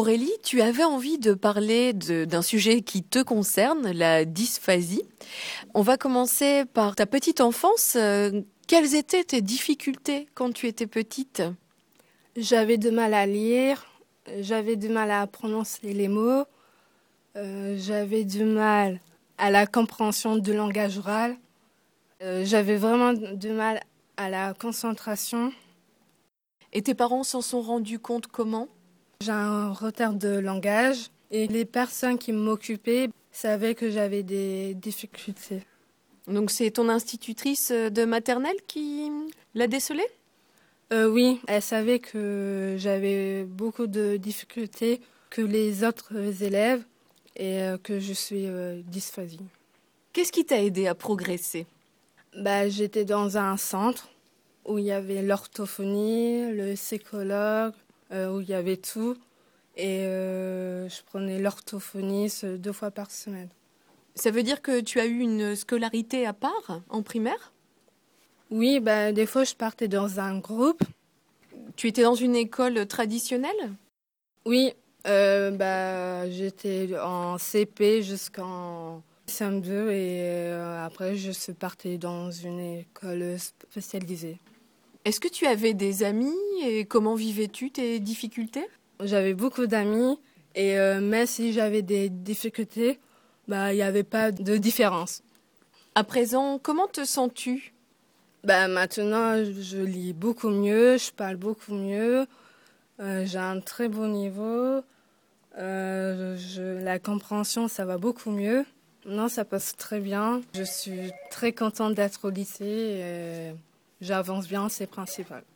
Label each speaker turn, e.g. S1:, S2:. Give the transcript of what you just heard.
S1: Aurélie, tu avais envie de parler d'un sujet qui te concerne, la dysphasie. On va commencer par ta petite enfance. Quelles étaient tes difficultés quand tu étais petite?
S2: J'avais du mal à lire, j'avais du mal à prononcer les mots, j'avais du mal à la compréhension du langage oral, j'avais vraiment du mal à la concentration.
S1: Et tes parents s'en sont rendus compte comment?
S2: J'ai un retard de langage et les personnes qui m'occupaient savaient que j'avais des difficultés.
S1: Donc c'est ton institutrice de maternelle qui l'a décelé?
S2: Oui, elle savait que j'avais beaucoup de difficultés que les autres élèves et que je suis dysphasie.
S1: Qu'est-ce qui t'a aidé à progresser?
S2: J'étais dans un centre où il y avait l'orthophonie, le psychologue, où il y avait tout. Et je prenais l'orthophonie 2 fois par semaine.
S1: Ça veut dire que tu as eu une scolarité à part en primaire?
S2: Oui, des fois je partais dans un groupe.
S1: Tu étais dans une école traditionnelle?
S2: Oui, j'étais en CP jusqu'en CM2 et après je suis partie dans une école spécialisée.
S1: Est-ce que tu avais des amis et comment vivais-tu tes difficultés?
S2: J'avais beaucoup d'amis et même si j'avais des difficultés, il n'y avait pas de différence.
S1: À présent, comment te sens-tu?
S2: Maintenant, je lis beaucoup mieux, je parle beaucoup mieux, j'ai un très bon niveau, la compréhension, ça va beaucoup mieux. Non, ça passe très bien. Je suis très contente d'être au lycée et j'avance bien, c'est principal.